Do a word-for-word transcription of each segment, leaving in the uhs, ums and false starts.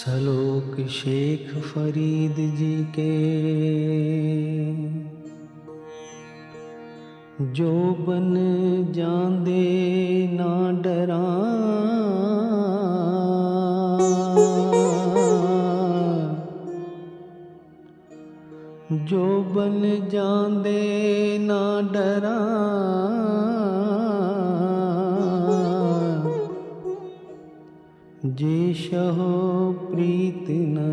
सलोक शेख फरीद जी के जो बन जांदे ना डरा, जो बन जांदे ना डरा, जे शहो प्रीत न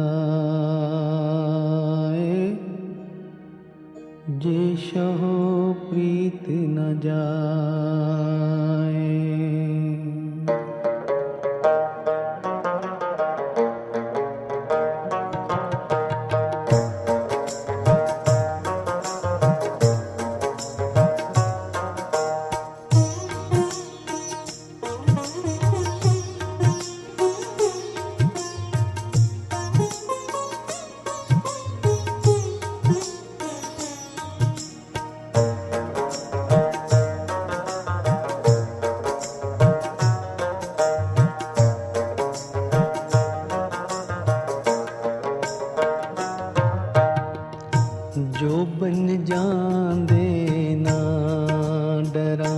जाए, जे शहो प्रीत न जाए। जो बन जांदे ना डरा,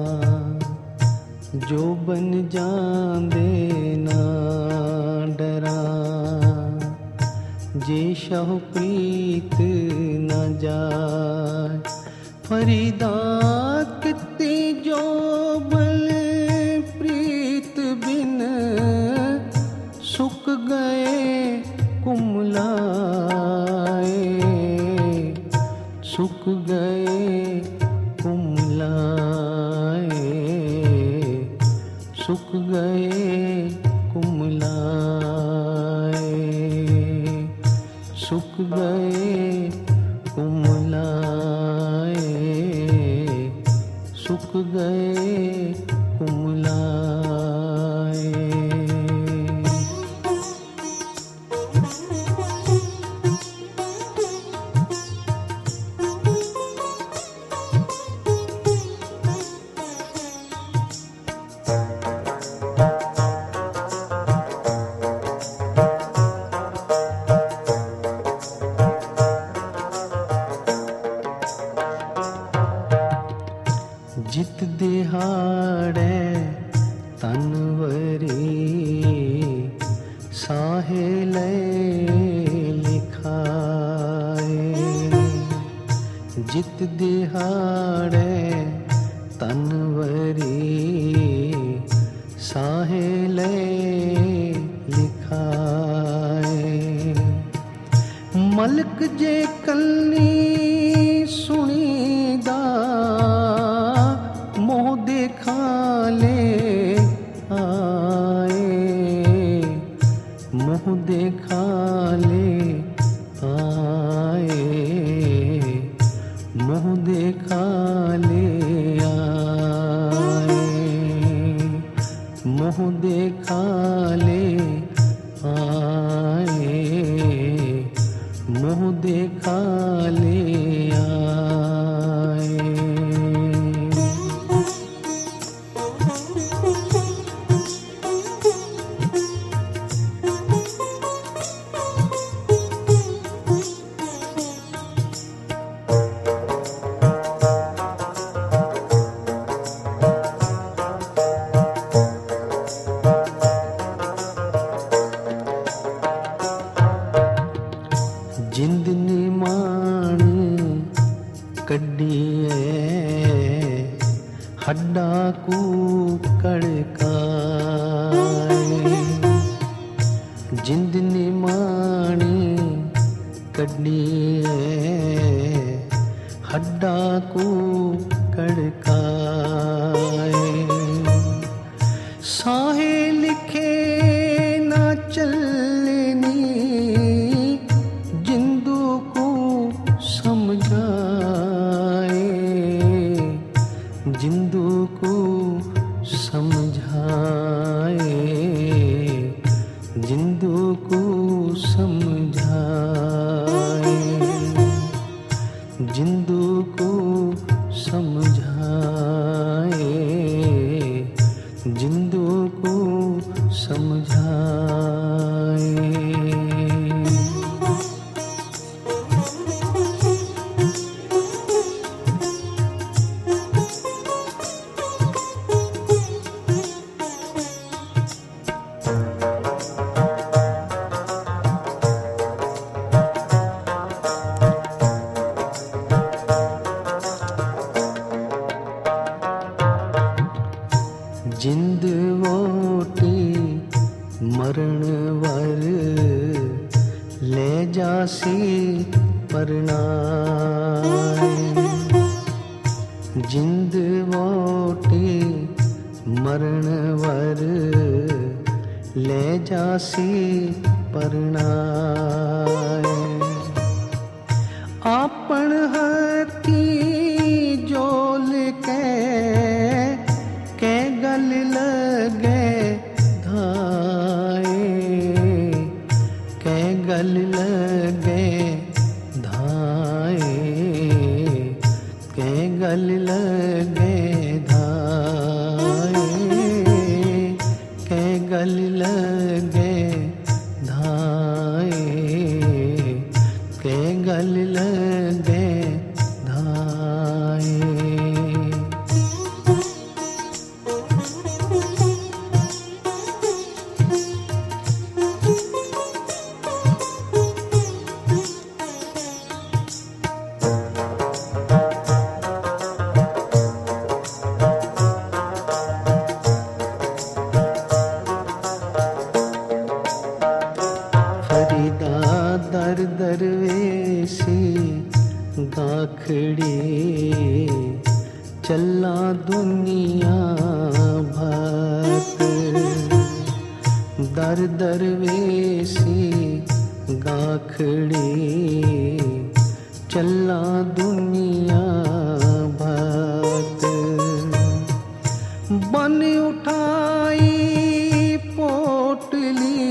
जो बन जांदे ना डरा, जे शह प्रीत न जाए। फरीदा कितनी जो बल प्रीत बिन सुख गए कुमलाए, सुख गए कुमलाए, सुख गए कुमलाए, सुख गए कुमलाए, सुख गए कुमलाए। जित दिहाड़े तनवरी साहेले लिखाए, जित दिहाड़े तनवरी साहेले लिखाए। मलक जे कल्ली सुनीदा मोह देखा ले आए, मोह देखा ले आए, मोह देखा ले आए, मोह देखा ले आए, मोह देखा ले आए। जिंद निमान कड्डिए हड्डा कू कड़काए, जिंद निमान कड्डिए हड्डा कू कड़काए। साहे लिखे ना चलनी जिंदू को समझाए, जिंदू को समझाए, जिंदू को समझाए, जिंदू को समझाए। जिंद वोटी मरण वर ले जासी परनाए। जिंद वोटी मरण वर ले जासी परनाए। आपन हाथी जोल के के गल लगे धाए। के गल लगे धाए। के गल लगे धाए। के गल लगे धाए। के गल लगे धाए। फरीदा दर दरवेसी गाखड़ी चला दुनिया भक्त। दर दरवेसी गाखड़ी चला दुनिया भक्त। बन उठाई पोटली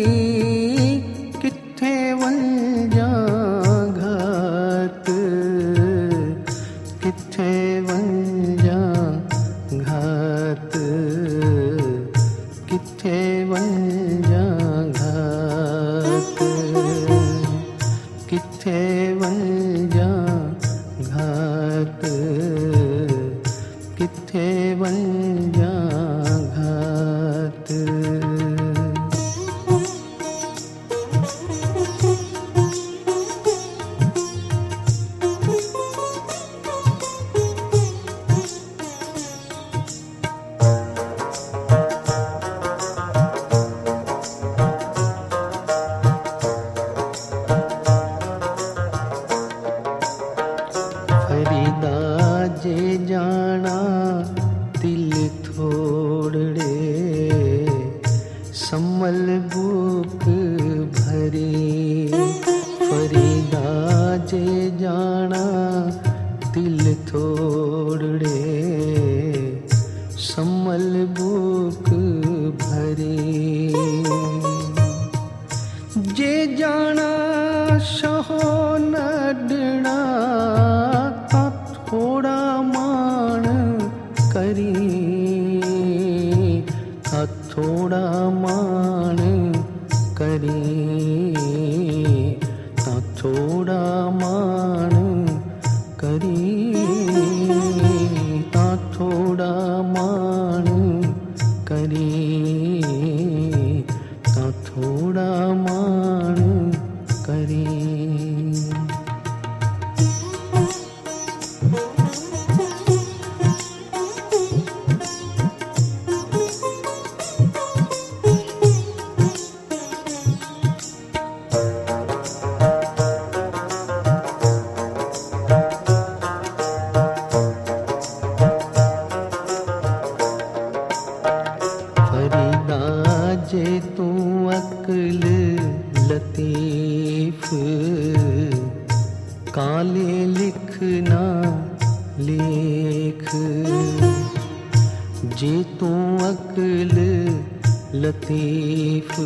किथे वंजा घात। किथे वंजा घात। किथे वंजा घात। किथे वंजा घात। किथे वंजा घात। फरीदा जे जाना तिल थोड़े सम्मल बुक भरी। फरीदा जे जाना तिल थोड़े सम्मल बुक भरी। जे जाना शहो नडना थोड़ा मान करी। थोड़ा मान करी। थोड़ा मान करी। थोड़ा मान करी। थोड़ा मान करी। फरीदा जे तू अक्ल लतीफ काले लिखना लेख। जे तू अक्ल लतीफ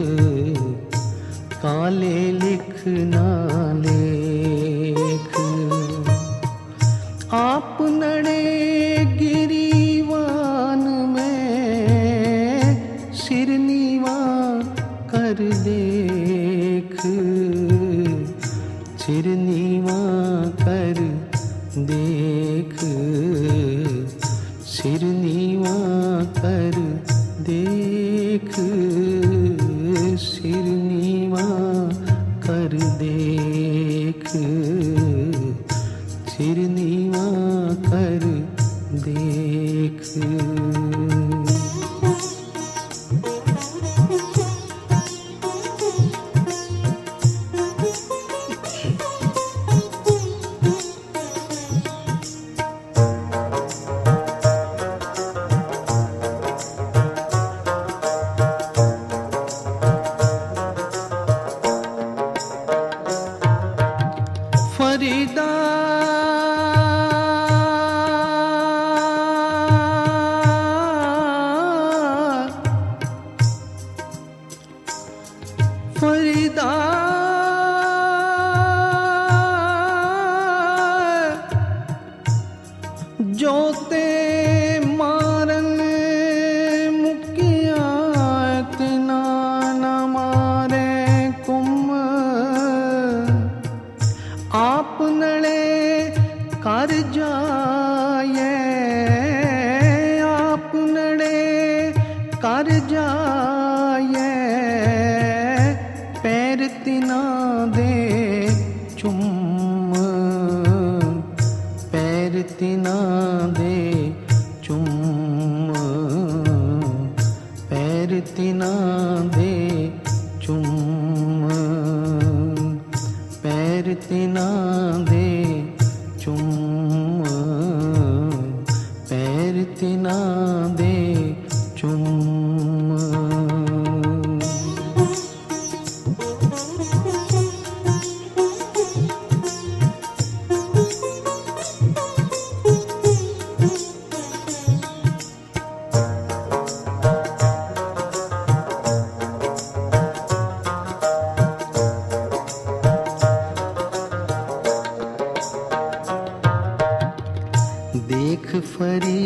काले लिखना लेख। आप नड़े गिरीवान में सिरनीवा कर देख। सिरनीवा कर देख। सिरनीवा कर देख। सिरनीवा कर देख। सिरनीवा कर देख।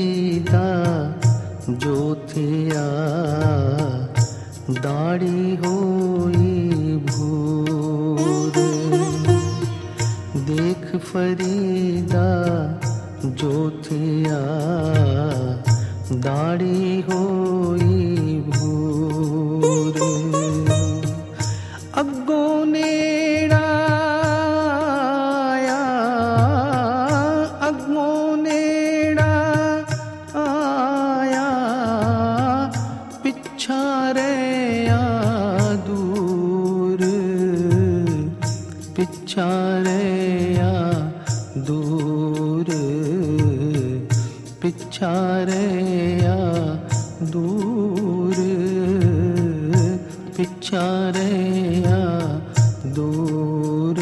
फरीदा जो थिया दाढ़ी होई भूर। देख फरीदा जो थिया दाढ़ी होई भूर। अग्गों नेड़ा आया, अग्गों नेड़ा आया, पिछा रहा दूर, पिछा रहा दूर, पिछा रहा दूर, पिछा रहा दूर,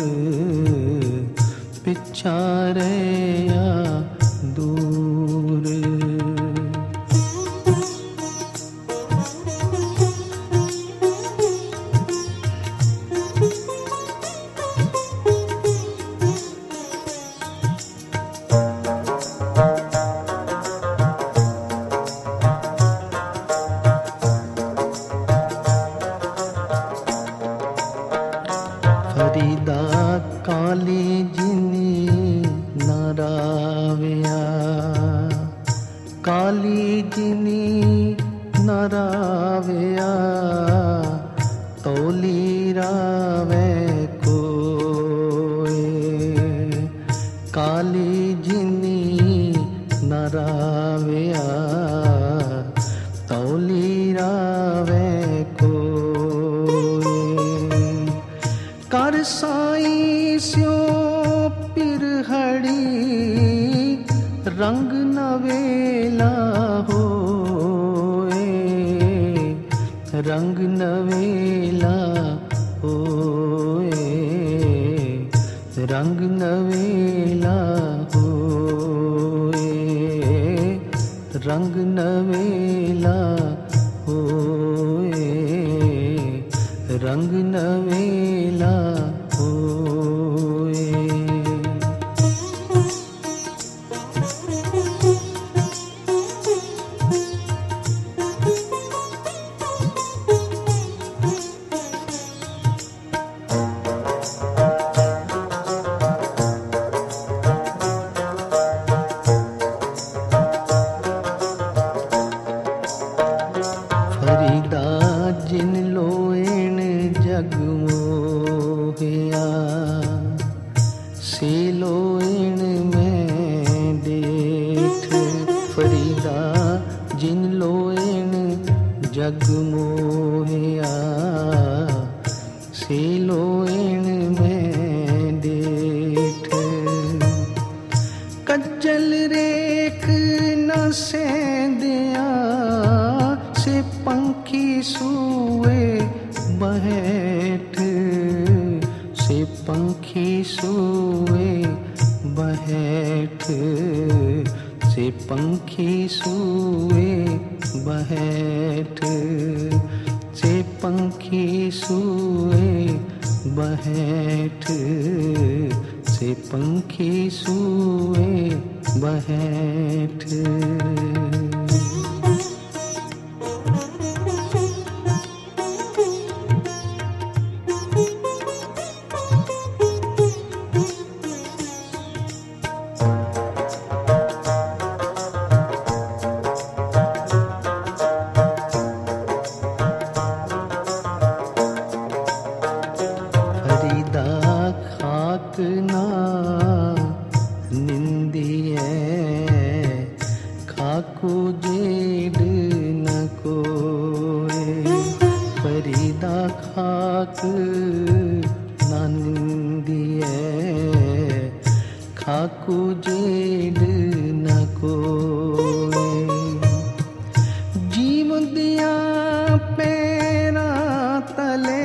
पिछा रहा दूर। फरीदा काली जिनी नराव्या, काली जिनी नराव्या, तोली रावे कोए। काली जिनी नराव्या, तोली रावे कोए। कर साईं स्यो पिरहड़ी, रंग नवेला होए, रंग नवेला होए, रंग नवेला होए, रंग नवेला होए, रंग नवेला होए। फरीदा जिन लोएण जग मोहिया, से लोएण में देठ। फरीदा जिन लोएण जग मोहिया, से लोएण में देठ। कज्जल रेख न सेंदिया, से पंखी सूए बहेठ, से पंखी सूए बहेठ, से पंखी सूए बहेठ, से पंखी सूए बहेठ, से पंखी सूए बहेठ। फरीदा खाक ना निंदिए, खाकू जेड न कोए। फरीदा खाक ना निंदिए, खाकू जेड न कोए। जीव दिया पैरा तले,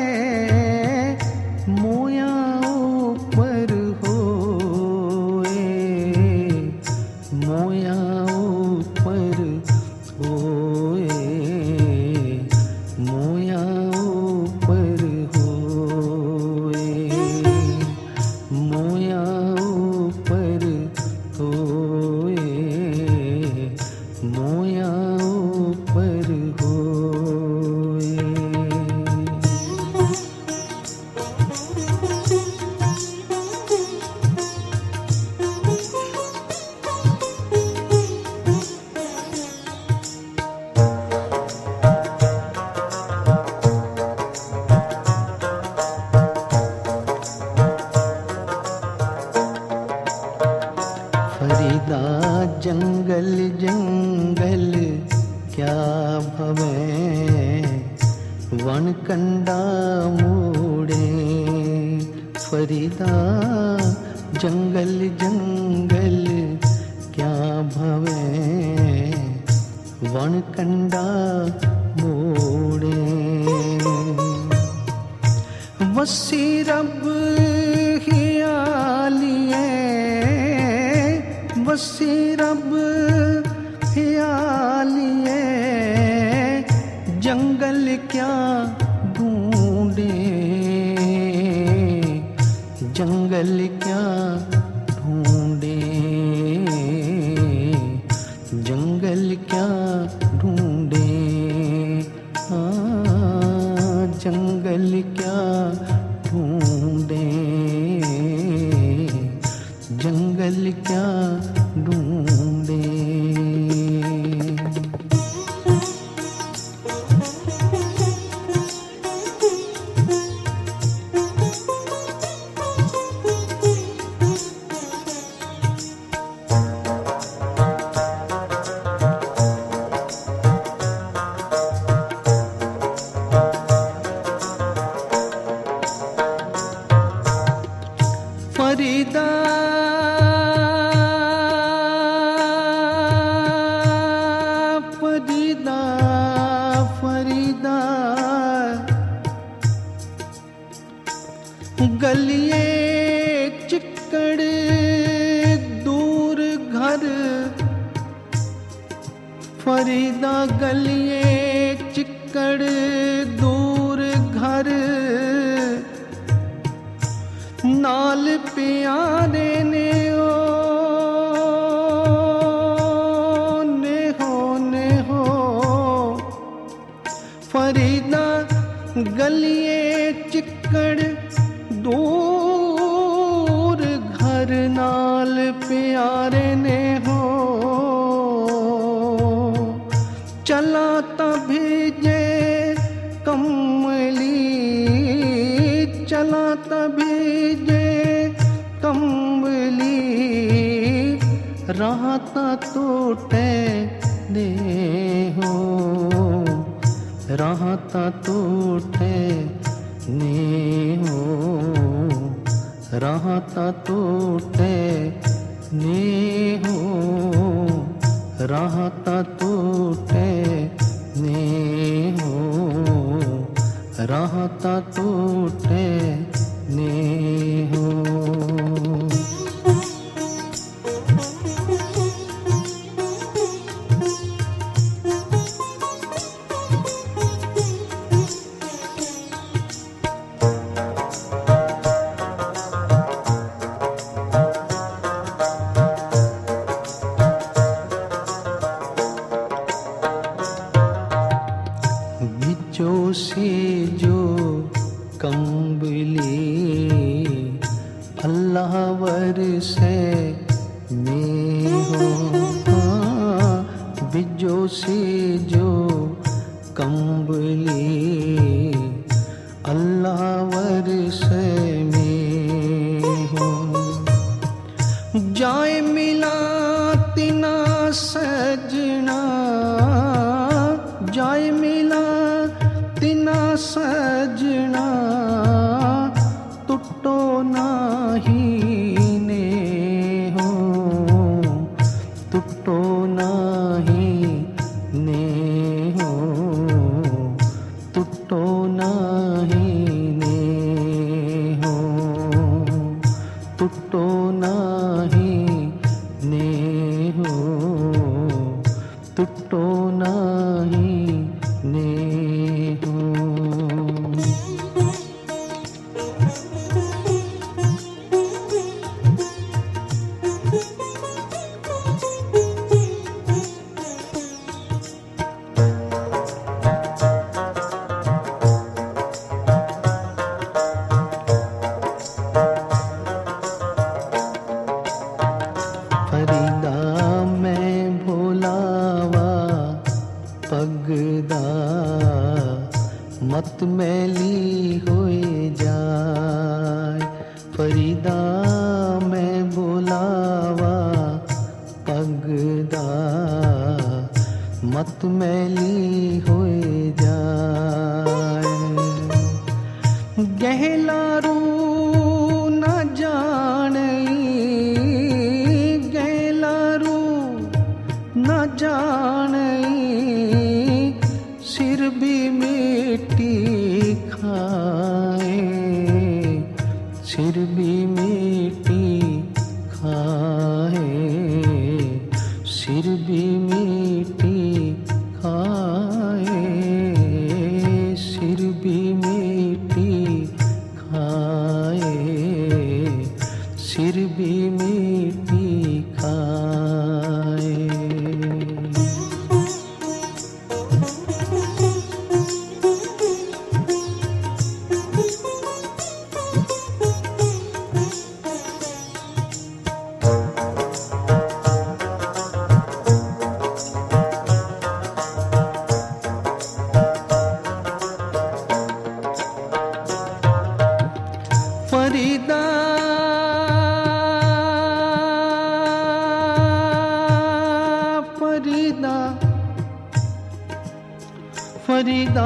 मोया ऊपर होए, मोया ऊपर मोया ऊपर होए। फरीदा जंगल जंगल क्या भवे, वन कंडा मूड़े। फरीदा जंगल जंगल क्या भवे, वन कंडा मूड़े। वसी रब हियालिए, वसी रब हियालिए, जंगल क्या ढूंढे, जंगल क्या ढूंढे, जंगल क्या ढूंढे। हाँ जंगल क्या ढूंढे, जंगल क्या ढूंढे। फरीदा फरीदा फरीदा गलिए चिक्कड़ दूर घर, फरीदा गलिए चिक्कड़ दूर घर, नाल प्यारे ने ओ ने हो ने हो। फरीदा गलिए चिक्कड़ दूर घर, नाल प्यारे ने हो। चला तभी जे कमली, चला तभी जे कमली, राहता टूटे दे हो, राहता टूटे ने हो, राहता टूटे ने हो, राहता टूटे ने हो, राहता टूटे ने हो। बिचो से जो कंबली, अल्लाह वरसे में हो। बिजो से जो कंबली, अल्लाह वरसे में हो। जाए मिला तिना सजना, जाए मिला तिना सजना, टुटो नाही ने हो, टुटो नाही ने हो, टुटो नाही ने हो, टुटो नाही ने हो, टुटो नाही ने हो। बुलावा पगदा मत मैली होए जाए। फरीदा मैं बुलावा पगदा मत मैली होए जाए। गहलारू न जाने गहलारू न जाने सिर भी मिट्टी खाए। सिर भी मिट्टी खाए। सिर भी मिट्टी खाए। सिर भी मिट्टी खाए। सिर भी मिट्टी खाए। फरीदा फरीदा फरीदा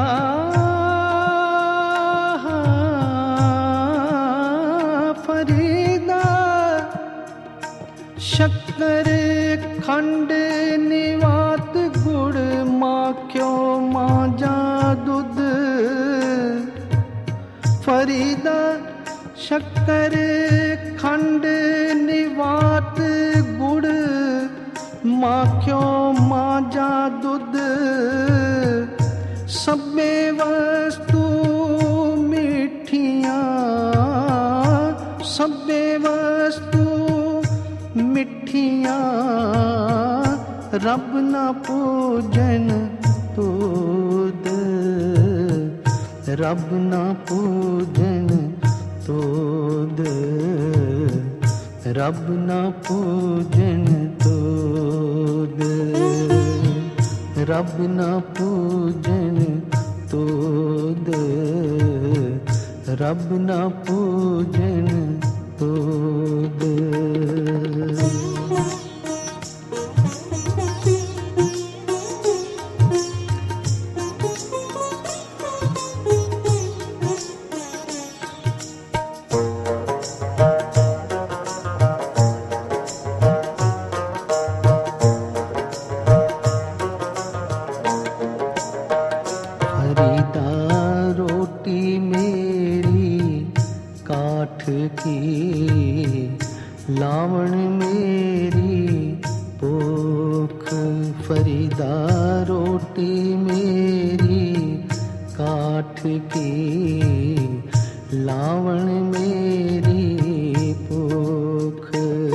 फरीदा शक्कर खंड निवात गुड़ माखियो मांजा दूध। फरीदा शक्कर खंड निवात गुड़ माखियो मांजा दूध। सब्बे वस्तु मिठियां सब्बे वस्तु मिठियां रब ना पूजन तोद। रब ना पूजन तोद। रब ना पूजन तोद। रब ना पूजन तोद। रब ना पूजन तोद। फरीदा रोटी मेरी काठ की लावण मेरी पोख। फरीदा रोटी मेरी काठ की लावण मेरी पोख।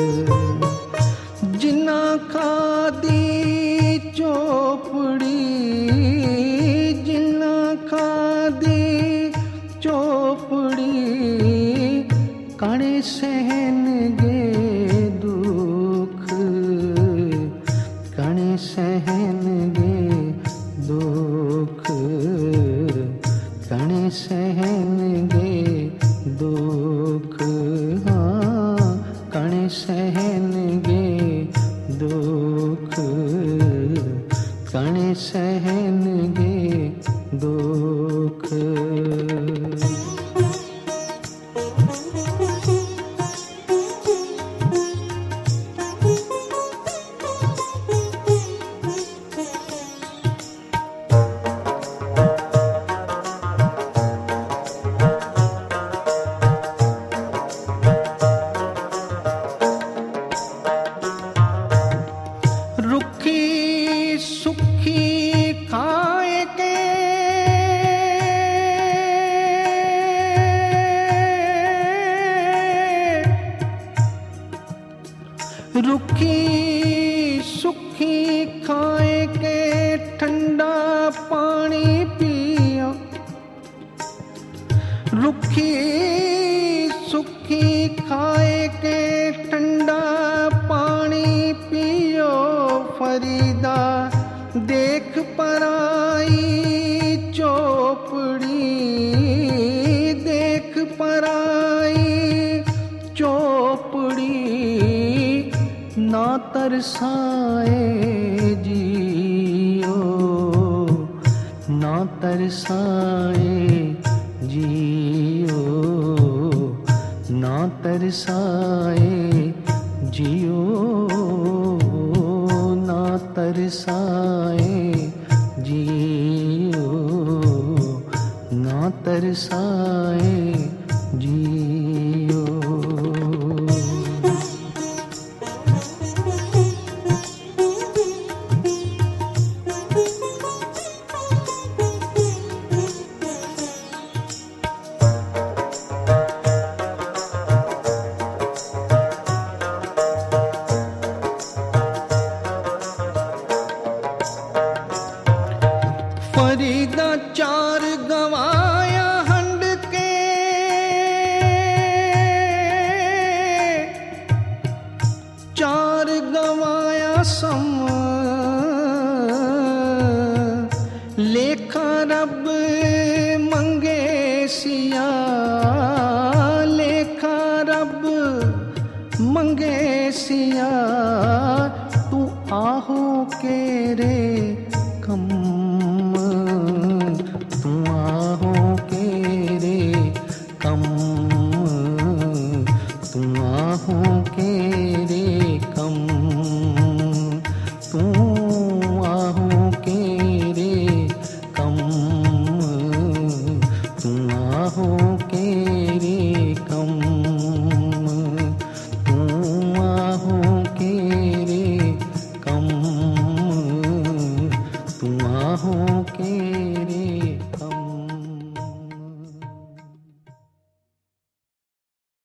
जिन्ना खादी चोपड़ी जिन्ना खादी चोपड़ी कणे सहन गे दुख। कणे सहन गे दुख। कणे सहन गे दुख। हाँ कणे सहन गे दुख। कणे सहन गे दुख। रुखी सुखी खाए के रुखी सुखी खाए के ठंडा पानी पियो। रुखी सुखी खाए के ठंडा पानी पियो। फरीदा देख पराई चौपड़ी, देख पराई चौपड़ी, ना तरसाए जियो, ना तरसाए जियो, ना तरसाए जियो, ना तरसाए जियो, ना तरसाए जियो। फरीदा चार गवाया हंड के, चार गवाया सम, लेखा रब मंगे सिया, लेखा रब मंगे सिया, तू आहो के रे कम, तू आहो के रे कम, तू आहो के रे कम, तू आहो के रे कम, तू आहो के रे कम, तू आहो के रे कम, तू आहो के रे